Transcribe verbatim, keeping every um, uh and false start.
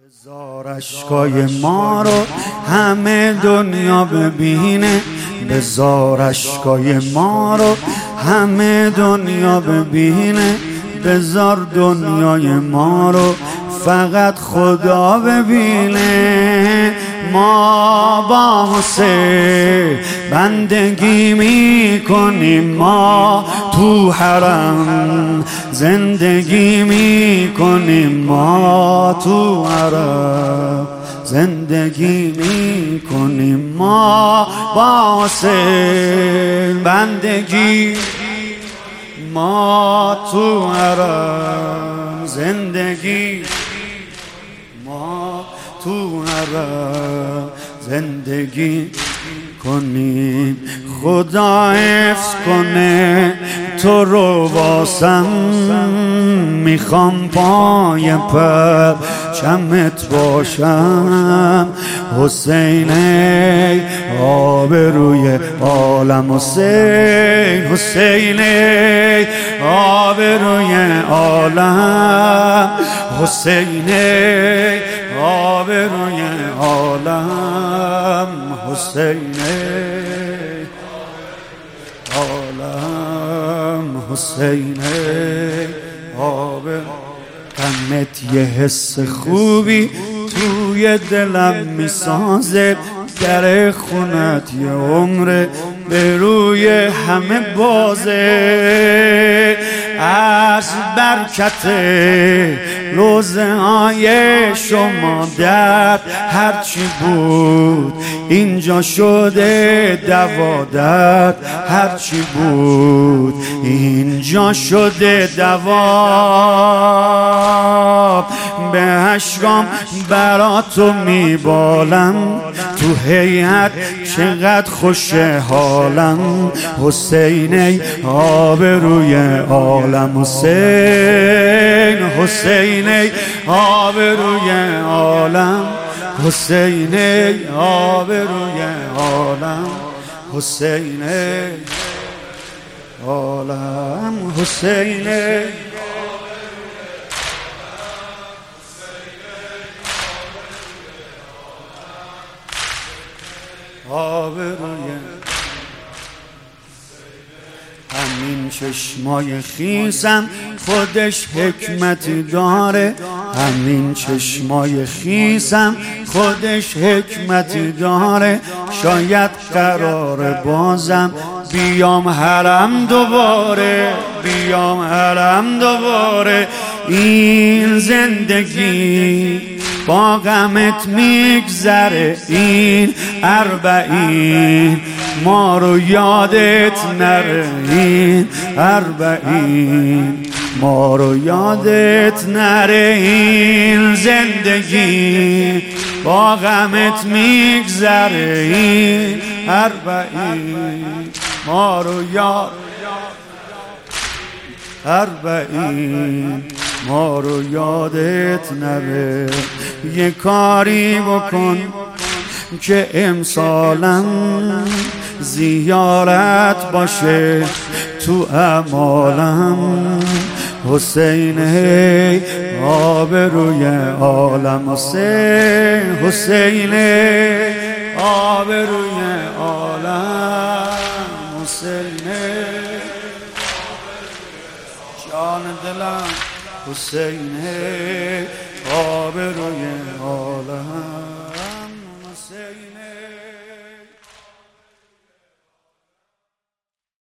بذار اشکای ما رو همه دنیا ببینه، بذار اشکای ما رو همه دنیا ببینه، بذار دنیای ما رو فقط خدا ببینه. ما با حسین بندگی میکنیم، ما تو حرم زندگی میکنیم، ما تو حرم زندگی میکنیم، ما با حسین بندگی، ما تو حرم زندگی، ما تو حرم زندگی کنیم. خدا حفظ کنه تو رو واسم، میخوام پای پر چمت باشم. حسین ای آبروی عالم، حسین حسین ای آبروی عالم، حسین ای آبروی عالم، حسین ای عالم، حسین ای آبروی. غمت یه حس خوبی توی دلم میسازه، در خونت یه عمر به روی همه بازه. از برکت روزه های شما درد هرچی بود اینجا شده دوا، درد هرچی بود اینجا شده دوا. به اشکام برا تو میبالم، تو هیئت چقدر خوش حالم. حسین ای آبروی عالم، حسین حسین ای آبروی عالم، حسین ای آبروی عالم، حسین ای عالم، حسین ای آبروی. همین چشمای خیسم خودش حکمتی داره، همین چشمای خیسم خودش حکمتی داره. شاید قرار بازم بیام حرم دوباره، بیام حرم دوباره. این زندگی با غمت میگذره، این اربعین ما رو یادت نره، این اربعین ما رو یادت نره. این زندگی با غمت میگذره، این اربعین ما رو یاد، اربعین ما رو یادت نره. یه کاری بکن که امسالم زیارت باشه تو اعمالم. حسین ای آبروی عالم، حسین حسین ای آبروی عالم، حسین ای جان دلم، حسین ای آبروی عالم، حسین ای